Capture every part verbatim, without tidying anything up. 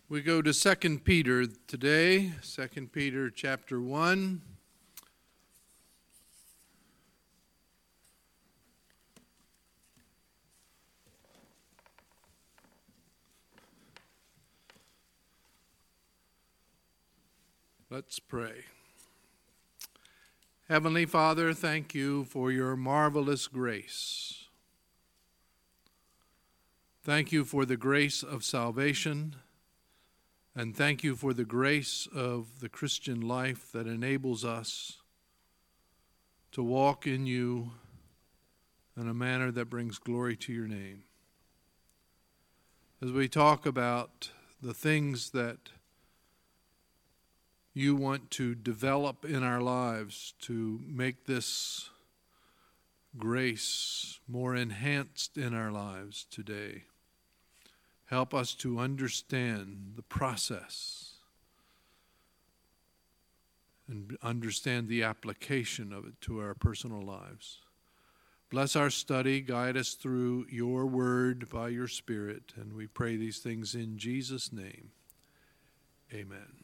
We go to Second Peter today, Second Peter chapter one. Let's pray. Heavenly Father, thank you for your marvelous grace. Thank you for the grace of salvation, and thank you for the grace of the Christian life that enables us to walk in you in a manner that brings glory to your name. As we talk about the things that you want to develop in our lives to make this grace more enhanced in our lives today, help us to understand the process and understand the application of it to our personal lives. Bless our study, guide us through your word by your Spirit, and we pray these things in Jesus' name. Amen.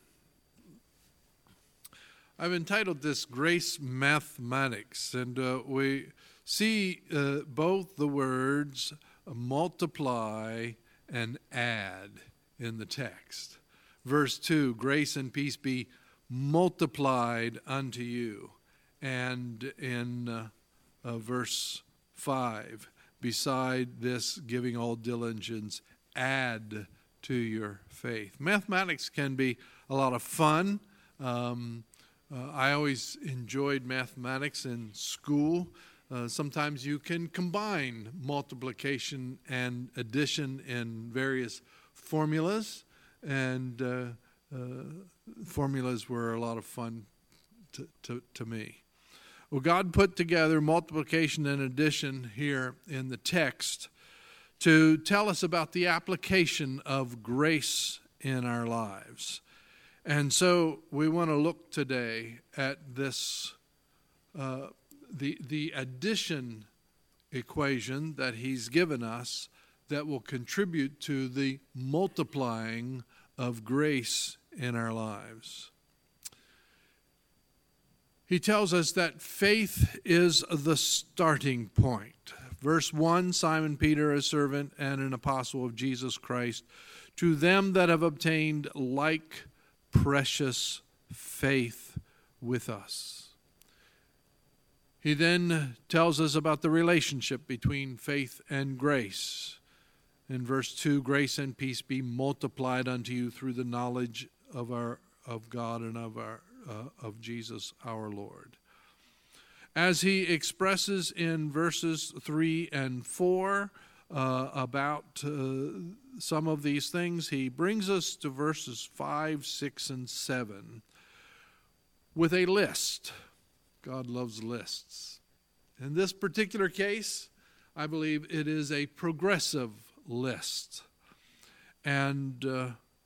I've entitled this Grace Mathematics, and uh, we see uh, both the words multiply and add in the text. Verse two, grace and peace be multiplied unto you. And in uh, uh, verse five, beside this giving all diligence, add to your faith. Mathematics can be a lot of fun. Um, Uh, I always enjoyed mathematics in school. Uh, sometimes you can combine multiplication and addition in various formulas, and uh, uh, formulas were a lot of fun to, to, to me. Well, God put together multiplication and addition here in the text to tell us about the application of grace in our lives. And so we want to look today at this, uh, the, the addition equation that he's given us that will contribute to the multiplying of grace in our lives. He tells us that faith is the starting point. Verse one, Simon Peter, a servant and an apostle of Jesus Christ, to them that have obtained like precious faith with us. He then tells us about the relationship between faith and grace. In verse two, grace and peace be multiplied unto you through the knowledge of our of God and of our uh, of Jesus our Lord. As he expresses in verses three and four uh, about uh, some of these things, he brings us to verses five, six, and seven with a list. God loves lists. In this particular case, I believe it is a progressive list. And uh,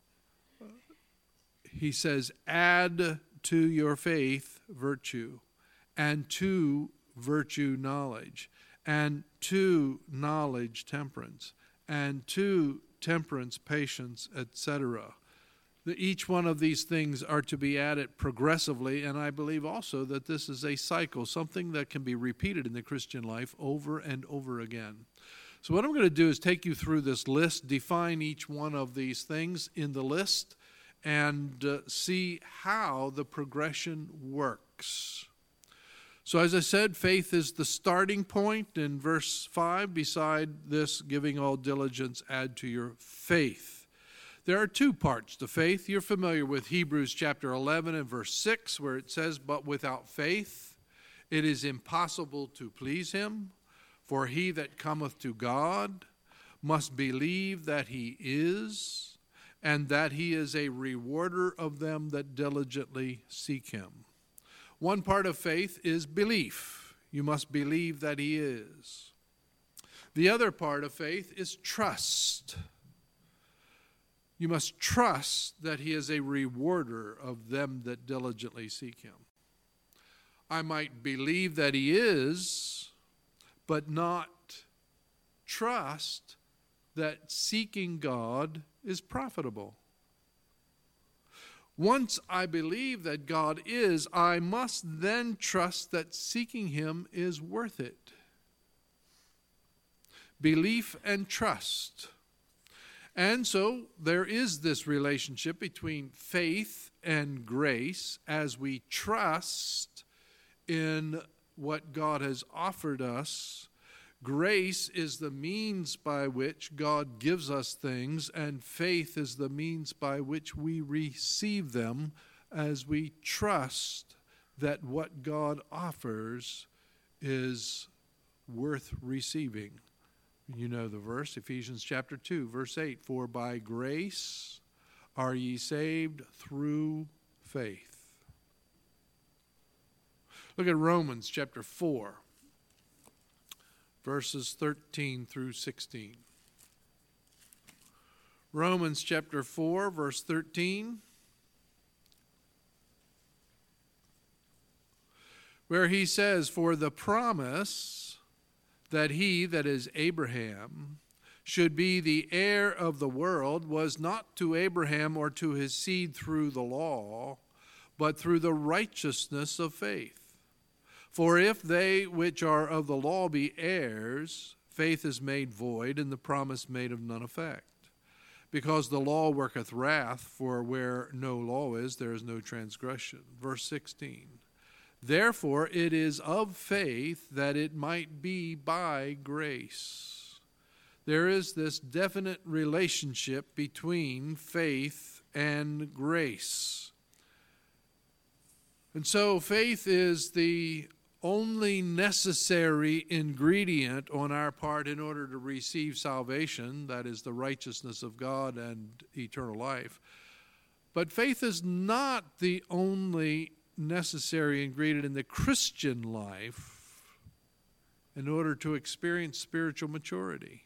he says, add to your faith virtue, and to virtue knowledge, and to knowledge temperance, and to temperance, patience, et cetera. Each one of these things are to be added progressively, and I believe also that this is a cycle, something that can be repeated in the Christian life over and over again. So what I'm going to do is take you through this list, define each one of these things in the list, and uh, see how the progression works. So as I said, faith is the starting point. In verse five, beside this, giving all diligence, add to your faith. There are two parts to faith. You're familiar with Hebrews chapter eleven and verse six, where it says, but without faith it is impossible to please him. For he that cometh to God must believe that he is, and that he is a rewarder of them that diligently seek him. One part of faith is belief. You must believe that he is. The other part of faith is trust. You must trust that he is a rewarder of them that diligently seek him. I might believe that he is, but not trust that seeking God is profitable. Once I believe that God is, I must then trust that seeking him is worth it. Belief and trust. And so there is this relationship between faith and grace as we trust in what God has offered us. Grace is the means by which God gives us things, and faith is the means by which we receive them as we trust that what God offers is worth receiving. You know the verse, Ephesians chapter two, verse eight, for by grace are ye saved through faith. Look at Romans chapter four. Verses thirteen through sixteen. Romans chapter four, verse thirteen, where he says, for the promise that he, that is Abraham, should be the heir of the world was not to Abraham or to his seed through the law, but through the righteousness of faith. For if they which are of the law be heirs, faith is made void, and the promise made of none effect. Because the law worketh wrath, for where no law is, there is no transgression. Verse sixteen. Therefore it is of faith that it might be by grace. There is this definite relationship between faith and grace. And so faith is the only necessary ingredient on our part in order to receive salvation, that is the righteousness of God and eternal life. But faith is not the only necessary ingredient in the Christian life in order to experience spiritual maturity.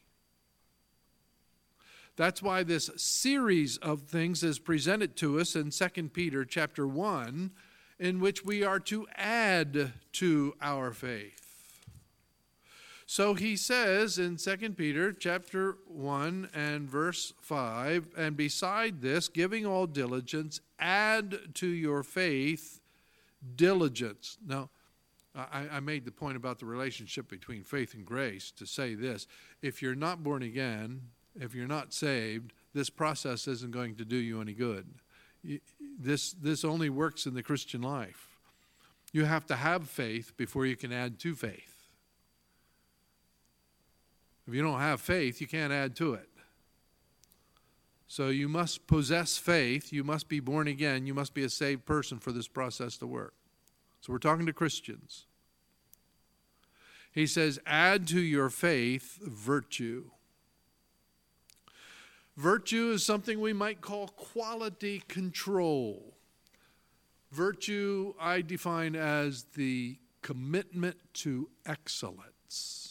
That's why this series of things is presented to us in Second Peter chapter one, in which we are to add to our faith. So he says in Second Peter chapter one and verse five, and beside this, giving all diligence, add to your faith diligence. Now, I, I made the point about the relationship between faith and grace to say this. If you're not born again, if you're not saved, this process isn't going to do you any good. This, this only works in the Christian life. You have to have faith before you can add to faith. If you don't have faith, you can't add to it. So you must possess faith. You must be born again. You must be a saved person for this process to work. So we're talking to Christians. He says, add to your faith virtue. Virtue is something we might call quality control. Virtue I define as the commitment to excellence.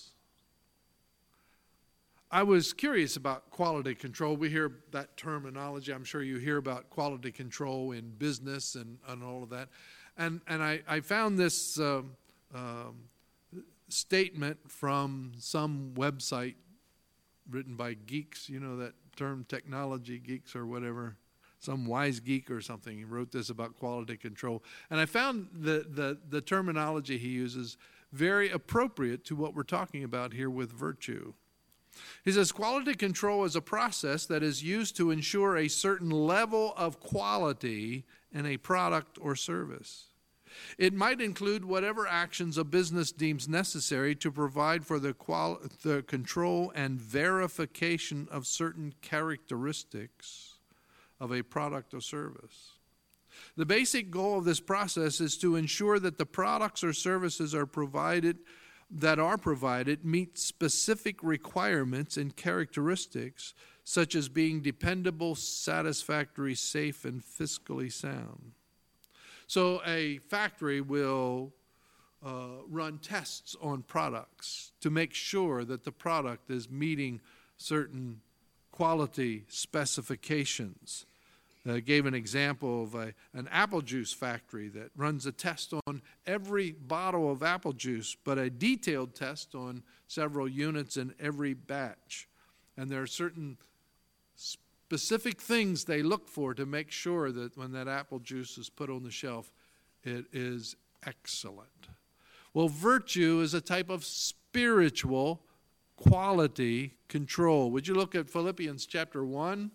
I was curious about quality control. We hear that terminology. I'm sure you hear about quality control in business and, and all of that. And, and I, I found this uh, um, statement from some website written by geeks, you know that term, technology geeks or whatever, some wise geek or something. He wrote this about quality control. And I found the, the, the terminology he uses very appropriate to what we're talking about here with virtue. He says, quality control is a process that is used to ensure a certain level of quality in a product or service. It might include whatever actions a business deems necessary to provide for the, qual- the control and verification of certain characteristics of a product or service. The basic goal of this process is to ensure that the products or services are provided that are provided meet specific requirements and characteristics such as being dependable, satisfactory, safe, and fiscally sound. So a factory will uh, run tests on products to make sure that the product is meeting certain quality specifications. I uh, gave an example of a, an apple juice factory that runs a test on every bottle of apple juice, but a detailed test on several units in every batch. And there are certain specific things they look for to make sure that when that apple juice is put on the shelf, it is excellent. Well, virtue is a type of spiritual quality control. Would you look at Philippians chapter one,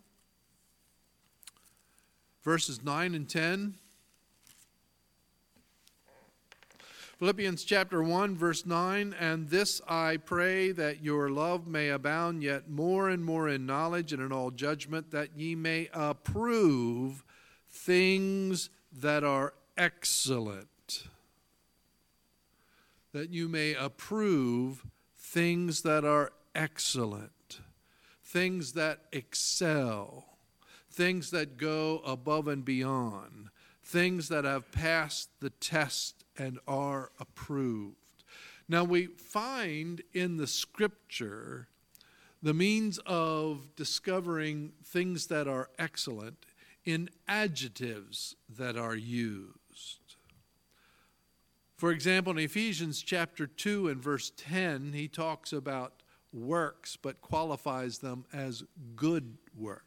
verses nine and ten? Philippians chapter one, verse nine, and this I pray, that your love may abound yet more and more in knowledge and in all judgment, that ye may approve things that are excellent. That you may approve things that are excellent, things that excel, things that go above and beyond, things that have passed the test and are approved. Now we find in the Scripture the means of discovering things that are excellent in adjectives that are used. For example, in Ephesians chapter two and verse ten, he talks about works but qualifies them as good works.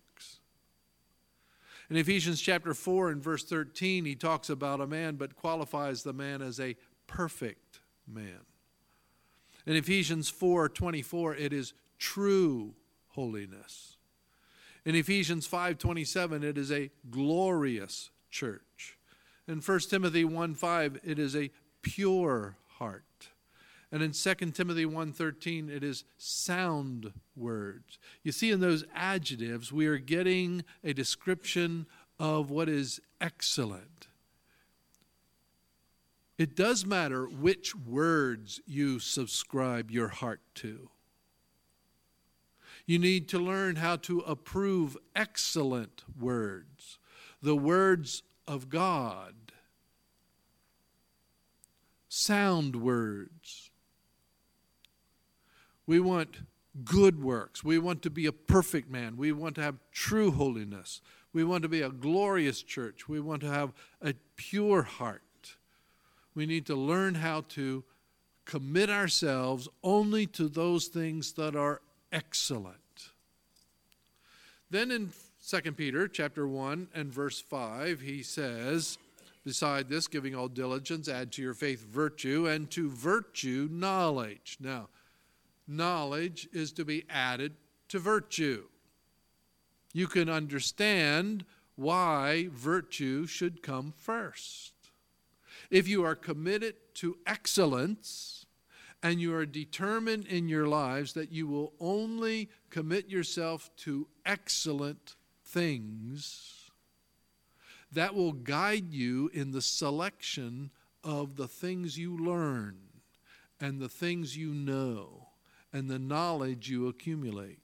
In Ephesians chapter four and verse thirteen, he talks about a man but qualifies the man as a perfect man. In Ephesians four twenty-four, it is true holiness. In Ephesians five twenty-seven, it is a glorious church. In First Timothy one five, it is a pure heart. And in Second Timothy one thirteen, it is sound words. You see, in those adjectives, we are getting a description of what is excellent. It does matter which words you subscribe your heart to. You need to learn how to approve excellent words, the words of God, sound words. We want good works. We want to be a perfect man. We want to have true holiness. We want to be a glorious church. We want to have a pure heart. We need to learn how to commit ourselves only to those things that are excellent. Then in Second Peter chapter one and verse five, he says, beside this, giving all diligence, add to your faith virtue, and to virtue knowledge. Now, knowledge is to be added to virtue. You can understand why virtue should come first. If you are committed to excellence and you are determined in your lives that you will only commit yourself to excellent things, that will guide you in the selection of the things you learn and the things you know and the knowledge you accumulate.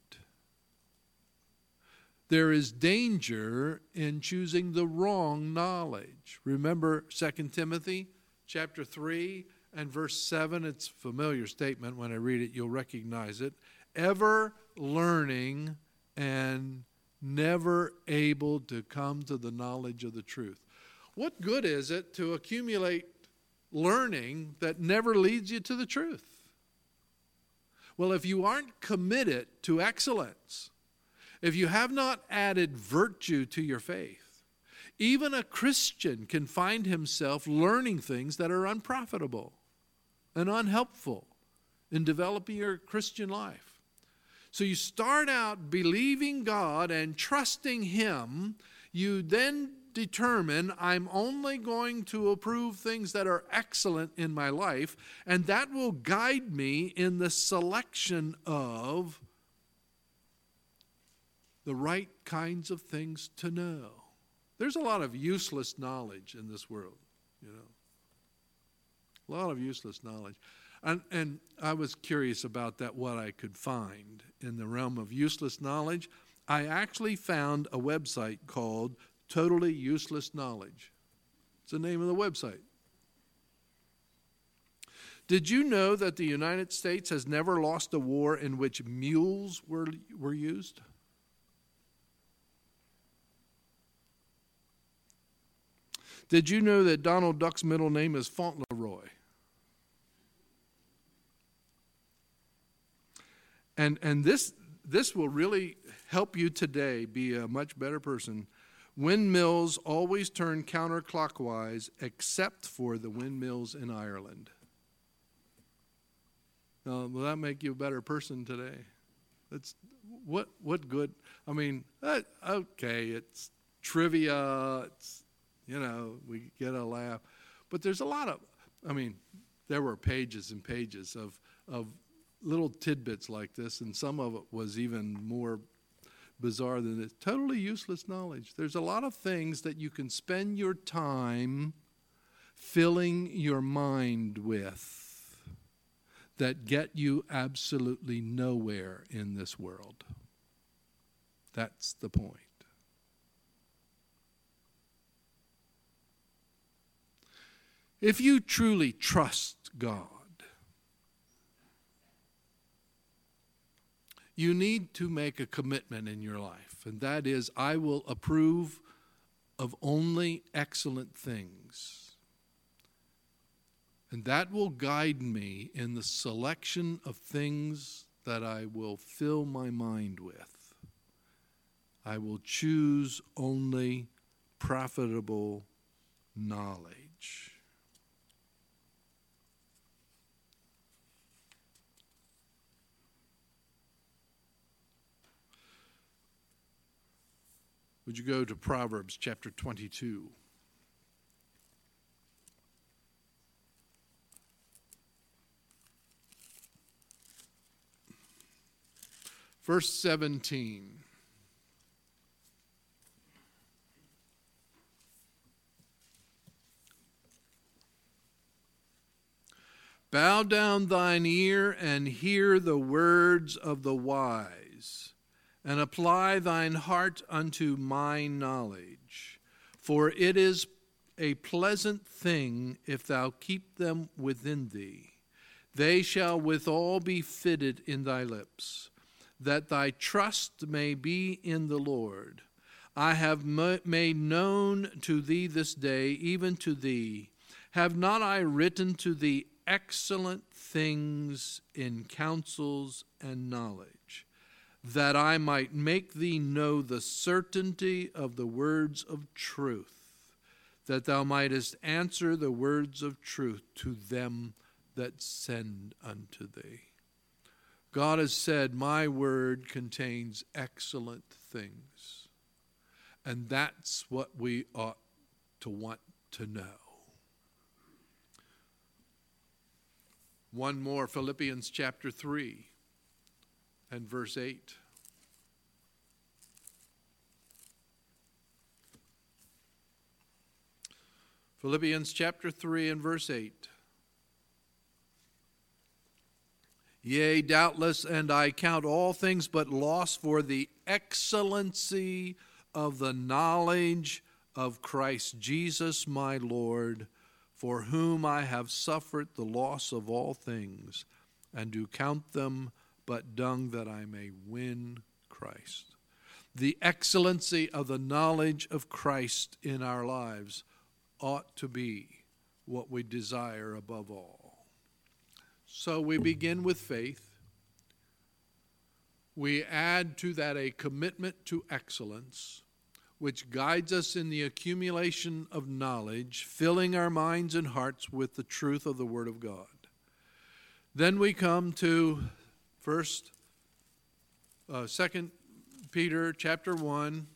There is danger in choosing the wrong knowledge. Remember Second Timothy chapter three and verse seven. It's a familiar statement. When I read it, you'll recognize it. Ever learning and never able to come to the knowledge of the truth. What good is it to accumulate learning that never leads you to the truth? Well, if you aren't committed to excellence, if you have not added virtue to your faith, even a Christian can find himself learning things that are unprofitable and unhelpful in developing your Christian life. So you start out believing God and trusting Him. You then determine, I'm only going to approve things that are excellent in my life, and that will guide me in the selection of the right kinds of things to know. There's a lot of useless knowledge in this world, you know. A lot of useless knowledge. And, and I was curious about that, what I could find in the realm of useless knowledge. I actually found a website called Totally Useless Knowledge. It's the name of the website. Did you know that the United States has never lost a war in which mules were, were used? Did you know that Donald Duck's middle name is Fauntleroy? And and this this will really help you today be a much better person. Windmills always turn counterclockwise except for the windmills in Ireland. Now, will that make you a better person today? That's what what good? I mean, uh, okay, it's trivia. It's, you know, we get a laugh, but there's a lot of. I mean, there were pages and pages of of little tidbits like this, and some of it was even more bizarre than this. Totally useless knowledge. There's a lot of things that you can spend your time filling your mind with that get you absolutely nowhere in this world. That's the point. If you truly trust God, you need to make a commitment in your life, and that is, I will approve of only excellent things. And that will guide me in the selection of things that I will fill my mind with. I will choose only profitable knowledge. Would you go to Proverbs chapter twenty-two? Verse seventeen. Bow down thine ear and hear the words of the wise, and apply thine heart unto my knowledge. For it is a pleasant thing if thou keep them within thee. They shall withal be fitted in thy lips, that thy trust may be in the Lord. I have made known to thee this day, even to thee. Have not I written to thee excellent things in counsels and knowledge, that I might make thee know the certainty of the words of truth, that thou mightest answer the words of truth to them that send unto thee. God has said, my word contains excellent things. And that's what we ought to want to know. One more, Philippians chapter three and verse eight. Philippians chapter three and verse eight. Yea, doubtless, and I count all things but loss for the excellency of the knowledge of Christ Jesus my Lord, for whom I have suffered the loss of all things, and do count them but dung, that I may win Christ. The excellency of the knowledge of Christ in our lives ought to be what we desire above all. So we begin with faith. We add to that a commitment to excellence, which guides us in the accumulation of knowledge, filling our minds and hearts with the truth of the Word of God. Then we come to first, uh, Second Peter chapter one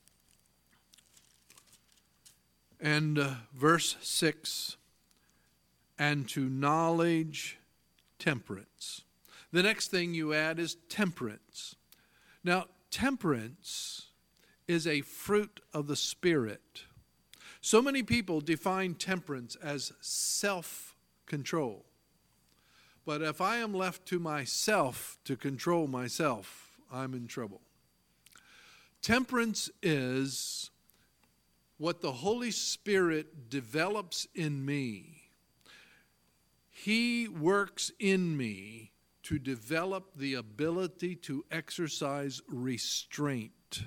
and uh, verse six, and to knowledge, temperance. The next thing you add is temperance. Now, temperance is a fruit of the Spirit. So many people define temperance as self-control. But if I am left to myself to control myself, I'm in trouble. Temperance is what the Holy Spirit develops in me. He works in me to develop the ability to exercise restraint.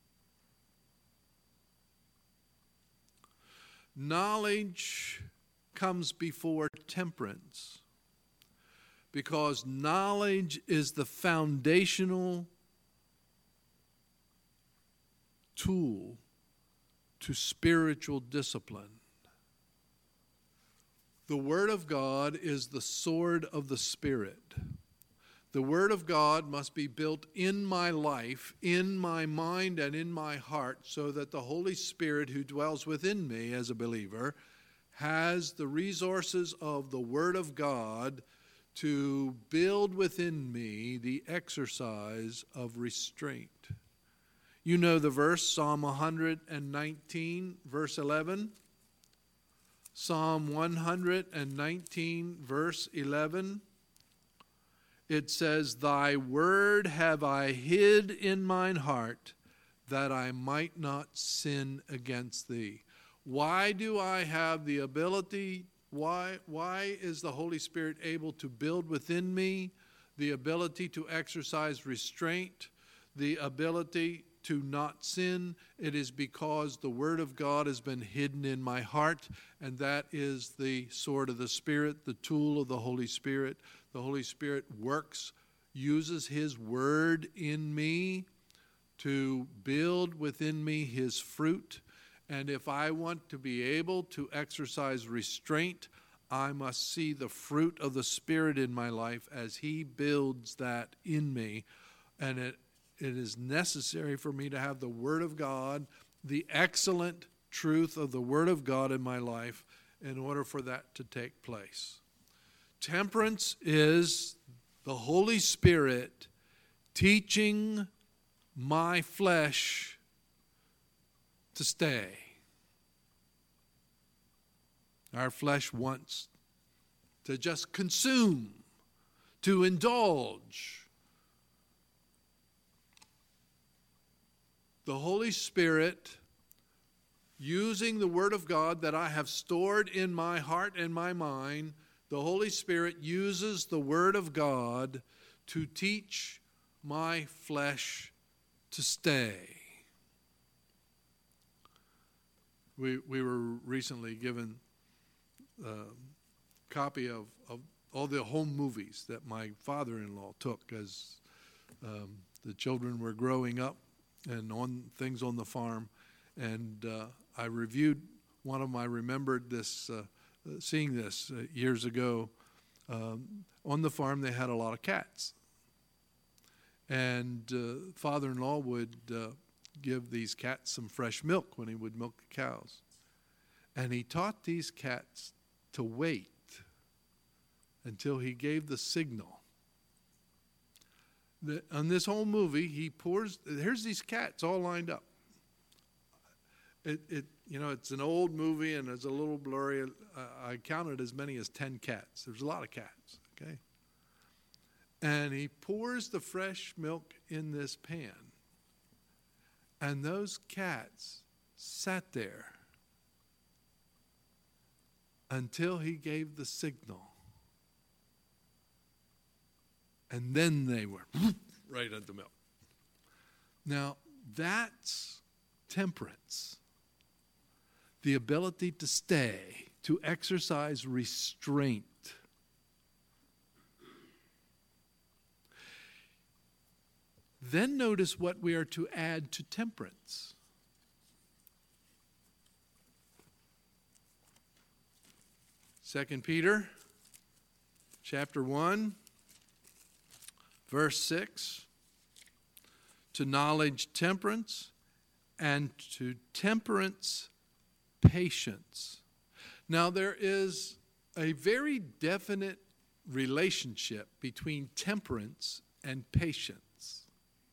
Knowledge comes before temperance, because knowledge is the foundational tool to spiritual discipline. The Word of God is the sword of the Spirit. The Word of God must be built in my life, in my mind, and in my heart, so that the Holy Spirit who dwells within me as a believer has the resources of the Word of God to build within me the exercise of restraint. You know the verse, Psalm one nineteen, verse eleven. Psalm one nineteen, verse eleven. It says, "Thy word have I hid in mine heart, that I might not sin against thee." Why do I have the ability, why, why is the Holy Spirit able to build within me the ability to exercise restraint, the ability to not sin? It is because the Word of God has been hidden in my heart, and that is the sword of the Spirit, the tool of the Holy Spirit. The Holy Spirit works, uses His Word in me to build within me His fruit. And if I want to be able to exercise restraint, I must see the fruit of the Spirit in my life as He builds that in me. And it It is necessary for me to have the Word of God, the excellent truth of the Word of God in my life, in order for that to take place. Temperance is the Holy Spirit teaching my flesh to stay. Our flesh wants to just consume, to indulge. The Holy Spirit, using the Word of God that I have stored in my heart and my mind, the Holy Spirit uses the Word of God to teach my flesh to stay. We we were recently given a copy of, of all the home movies that my father-in-law took as um, the children were growing up, and on things on the farm. And uh, I reviewed one of them. I remembered this, uh, seeing this uh, years ago. Um, on the farm, they had a lot of cats. And uh, father-in-law would uh, give these cats some fresh milk when he would milk the cows. And he taught these cats to wait until he gave the signal. The, on this whole movie, he pours, here's these cats all lined up. It, it, you know, it's an old movie and it's a little blurry. Uh, I counted as many as ten cats. There's a lot of cats, okay? And he pours the fresh milk in this pan. And those cats sat there until he gave the signal. And then they were right at the milk. Now, that's temperance. The ability to stay, to exercise restraint. Then notice what we are to add to temperance. Second Peter chapter one. Verse six, to knowledge temperance, and to temperance patience. Now there is a very definite relationship between temperance and patience.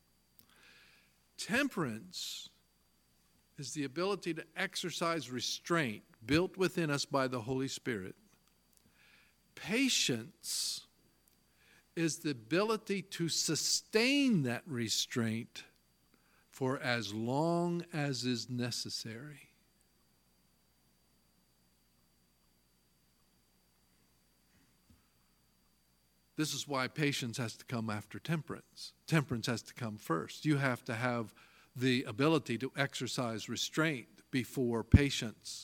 Temperance is the ability to exercise restraint built within us by the Holy Spirit. Patience is the ability to sustain that restraint for as long as is necessary. This is why patience has to come after temperance. Temperance has to come first. You have to have the ability to exercise restraint before patience.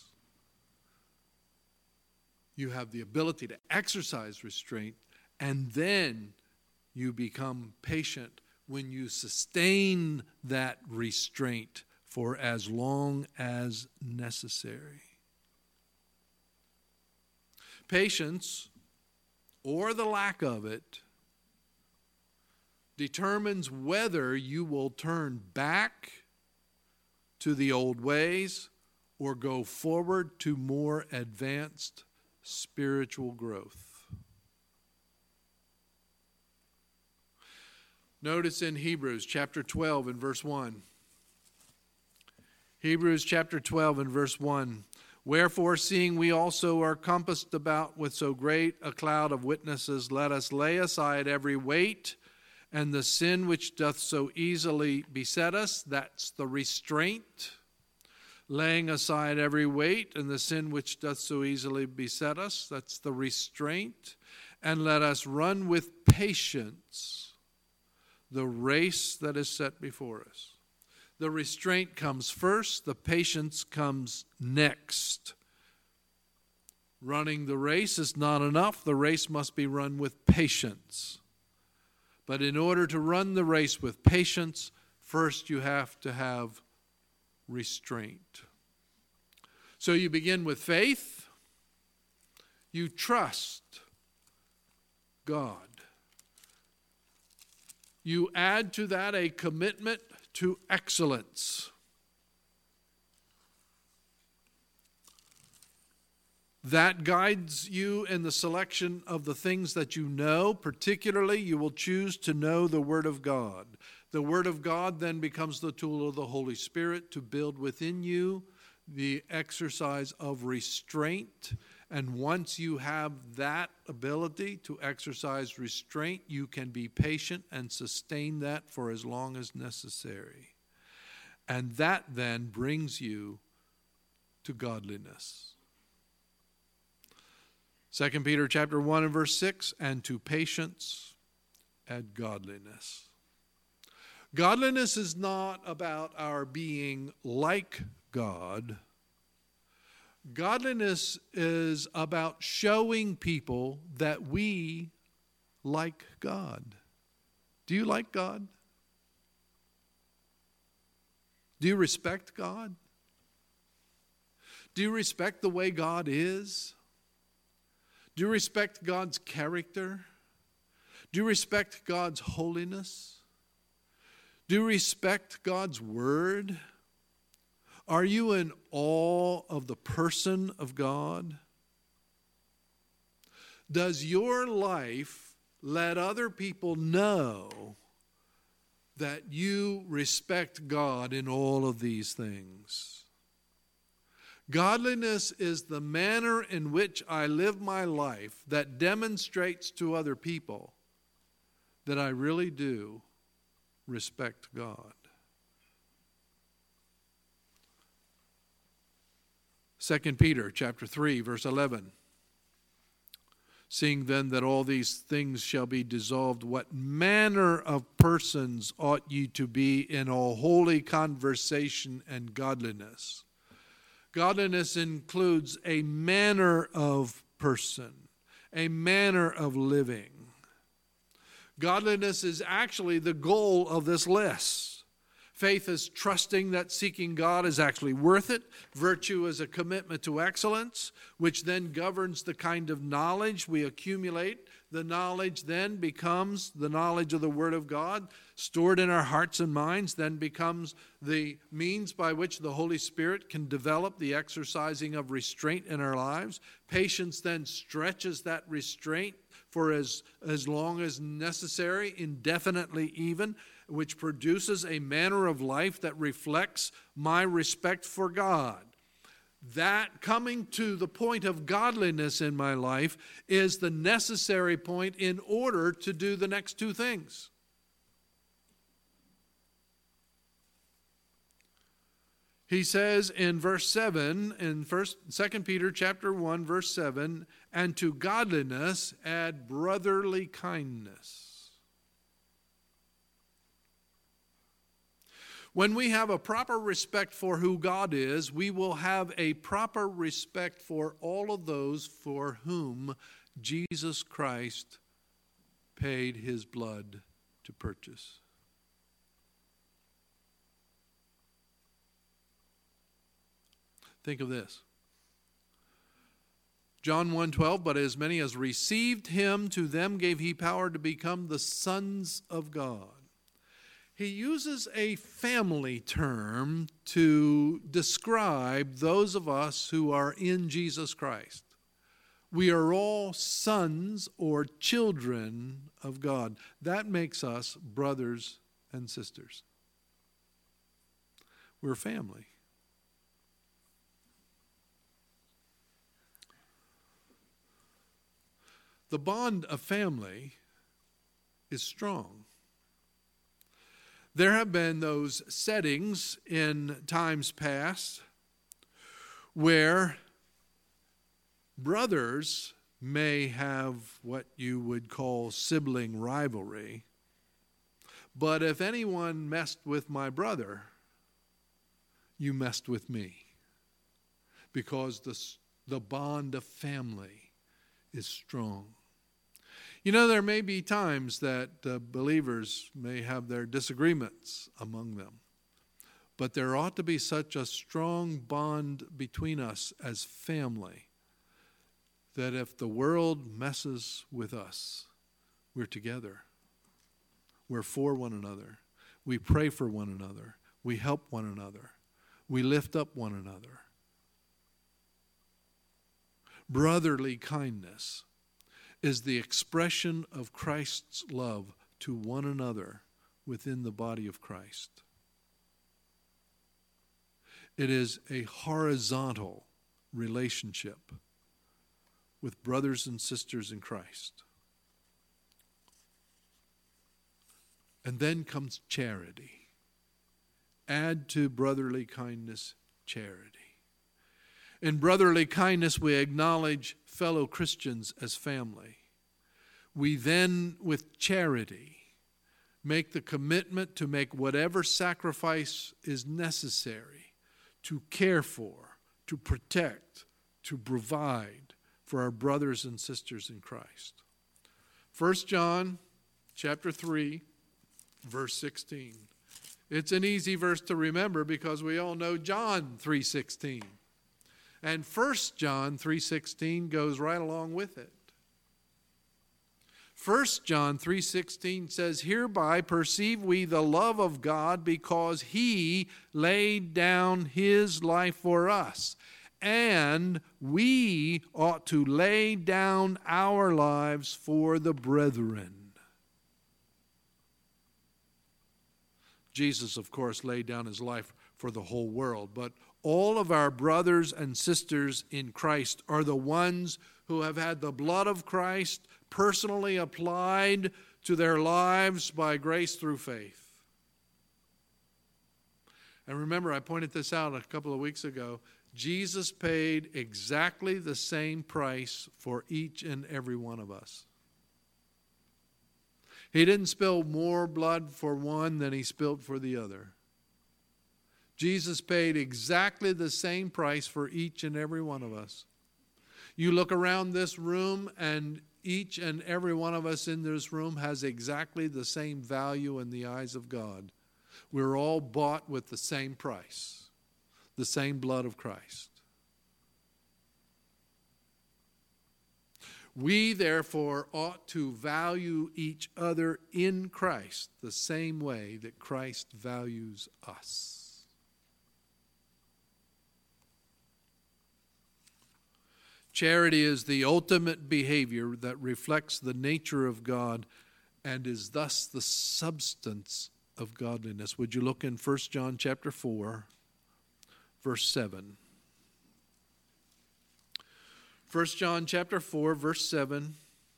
You have the ability to exercise restraint, and then you become patient when you sustain that restraint for as long as necessary. Patience, or the lack of it, determines whether you will turn back to the old ways or go forward to more advanced spiritual growth. Notice in Hebrews chapter twelve and verse one. Hebrews chapter twelve and verse one. Wherefore, seeing we also are compassed about with so great a cloud of witnesses, let us lay aside every weight and the sin which doth so easily beset us. That's the restraint. Laying aside every weight and the sin which doth so easily beset us. That's the restraint. And let us run with patience the race that is set before us. The restraint comes first, the patience comes next. Running the race is not enough. The race must be run with patience. But in order to run the race with patience, first you have to have restraint. So you begin with faith. You trust God. You add to that a commitment to excellence. That guides you in the selection of the things that you know. Particularly, you will choose to know the Word of God. The Word of God then becomes the tool of the Holy Spirit to build within you the exercise of restraint. And once you have that ability to exercise restraint, you can be patient and sustain that for as long as necessary. And that then brings you to godliness. Second Peter chapter one and verse six, and to patience and godliness. Godliness is not about our being like God. Godliness is about showing people that we like God. Do you like God? Do you respect God? Do you respect the way God is? Do you respect God's character? Do you respect God's holiness? Do you respect God's word? Are you in awe of the person of God? Does your life let other people know that you respect God in all of these things? Godliness is the manner in which I live my life that demonstrates to other people that I really do respect God. Second Peter chapter three, verse eleven. Seeing then that all these things shall be dissolved, what manner of persons ought ye to be in all holy conversation and godliness? Godliness includes a manner of person, a manner of living. Godliness is actually the goal of this list. Faith is trusting that seeking God is actually worth it. Virtue is a commitment to excellence, which then governs the kind of knowledge we accumulate. The knowledge then becomes the knowledge of the Word of God, stored in our hearts and minds, then becomes the means by which the Holy Spirit can develop the exercising of restraint in our lives. Patience then stretches that restraint for as, as long as necessary, indefinitely even, which produces a manner of life that reflects my respect for God. That coming to the point of godliness in my life is the necessary point in order to do the next two things. He says in verse seven, in first, Second Peter chapter one, verse seven, and to godliness add brotherly kindness. When we have a proper respect for who God is, we will have a proper respect for all of those for whom Jesus Christ paid his blood to purchase. Think of this. John one twelve, but as many as received him, to them gave he power to become the sons of God. He uses a family term to describe those of us who are in Jesus Christ. We are all sons or children of God. That makes us brothers and sisters. We're family. The bond of family is strong. There have been those settings in times past where brothers may have what you would call sibling rivalry, but if anyone messed with my brother, you messed with me, because the, the bond of family is strong. You know, there may be times that uh, believers may have their disagreements among them, but there ought to be such a strong bond between us as family that if the world messes with us, we're together. We're for one another. We pray for one another. We help one another. We lift up one another. Brotherly kindness is the expression of Christ's love to one another within the body of Christ. It is a horizontal relationship with brothers and sisters in Christ. And then comes charity. Add to brotherly kindness, charity. In brotherly kindness, we acknowledge fellow Christians as family. We then, with charity, make the commitment to make whatever sacrifice is necessary to care for, to protect, to provide for our brothers and sisters in Christ. First John chapter three, verse sixteen. It's an easy verse to remember because we all know John three sixteen. And First John three sixteen goes right along with it. First John three sixteen says, hereby perceive we the love of God because he laid down his life for us. And we ought to lay down our lives for the brethren. Jesus, of course, laid down his life for the whole world, but all of our brothers and sisters in Christ are the ones who have had the blood of Christ personally applied to their lives by grace through faith. And remember, I pointed this out a couple of weeks ago. Jesus paid exactly the same price for each and every one of us. He didn't spill more blood for one than he spilled for the other. Jesus paid exactly the same price for each and every one of us. You look around this room, and each and every one of us in this room has exactly the same value in the eyes of God. We're all bought with the same price, the same blood of Christ. We, therefore, ought to value each other in Christ the same way that Christ values us. Charity is the ultimate behavior that reflects the nature of God and is thus the substance of godliness. Would you look in First John chapter four, verse seven. First John chapter four, verse seven.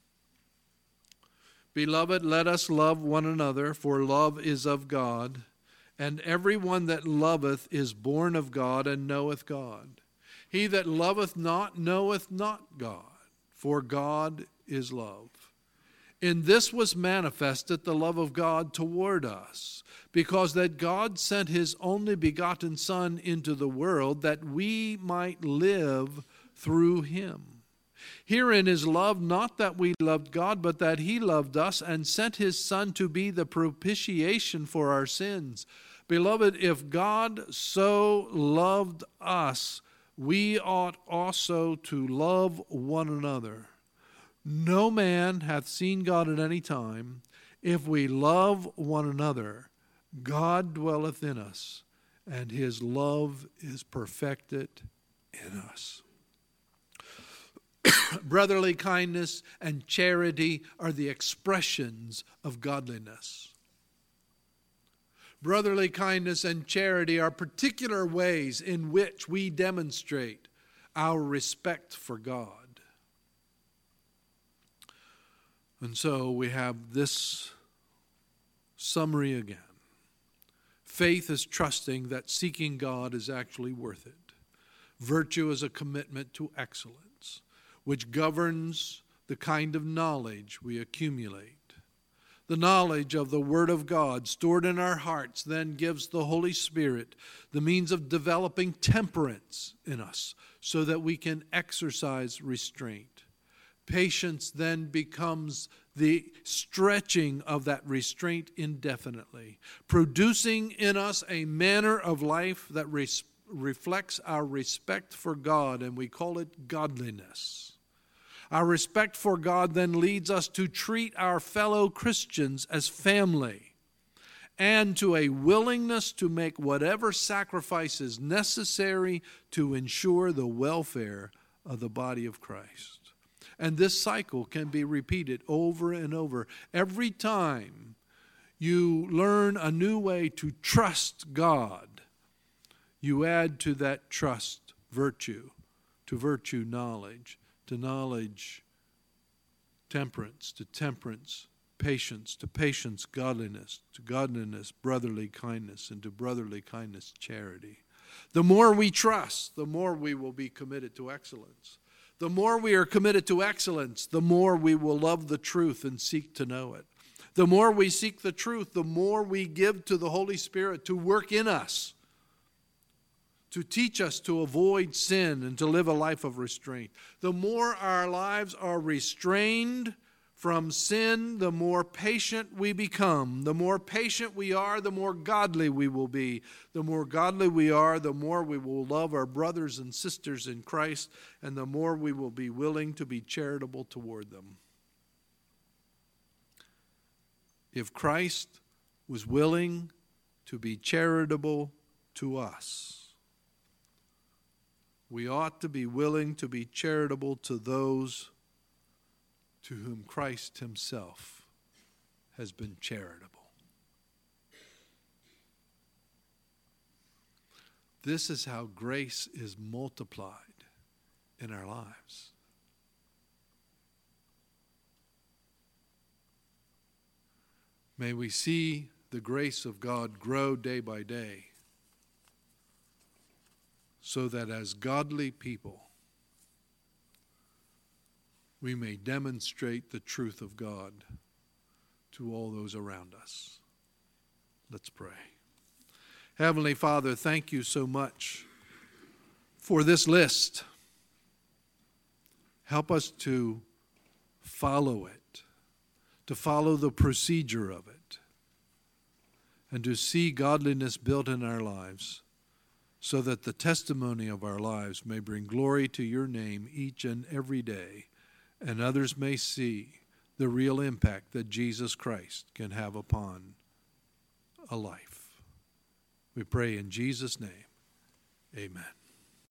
Beloved, let us love one another, for love is of God, and every one that loveth is born of God and knoweth God. He that loveth not knoweth not God, for God is love. In this was manifested the love of God toward us, because that God sent his only begotten Son into the world that we might live through him. Herein is love, not that we loved God, but that he loved us and sent his Son to be the propitiation for our sins. Beloved, if God so loved us, we ought also to love one another. No man hath seen God at any time. If we love one another, God dwelleth in us, and his love is perfected in us. Brotherly kindness and charity are the expressions of godliness. Brotherly kindness and charity are particular ways in which we demonstrate our respect for God. And so we have this summary again. Faith is trusting that seeking God is actually worth it. Virtue is a commitment to excellence, which governs the kind of knowledge we accumulate. The knowledge of the Word of God stored in our hearts then gives the Holy Spirit the means of developing temperance in us so that we can exercise restraint. Patience then becomes the stretching of that restraint indefinitely, producing in us a manner of life that res- reflects our respect for God, and we call it godliness. Our respect for God then leads us to treat our fellow Christians as family and to a willingness to make whatever sacrifices necessary to ensure the welfare of the body of Christ. And this cycle can be repeated over and over. Every time you learn a new way to trust God, you add to that trust virtue, to virtue knowledge, to knowledge temperance, to temperance patience, to patience godliness, to godliness brotherly kindness, and to brotherly kindness charity. The more we trust, the more we will be committed to excellence. The more we are committed to excellence, the more we will love the truth and seek to know it. The more we seek the truth, the more we give to the Holy Spirit to work in us, to teach us to avoid sin and to live a life of restraint. The more our lives are restrained from sin, the more patient we become. The more patient we are, the more godly we will be. The more godly we are, the more we will love our brothers and sisters in Christ, and the more we will be willing to be charitable toward them. If Christ was willing to be charitable to us, we ought to be willing to be charitable to those to whom Christ himself has been charitable. This is how grace is multiplied in our lives. May we see the grace of God grow day by day, so that as godly people, we may demonstrate the truth of God to all those around us. Let's pray. Heavenly Father, thank you so much for this list. Help us to follow it, to follow the procedure of it, and to see godliness built in our lives, so that the testimony of our lives may bring glory to your name each and every day, and others may see the real impact that Jesus Christ can have upon a life. We pray in Jesus' name, amen.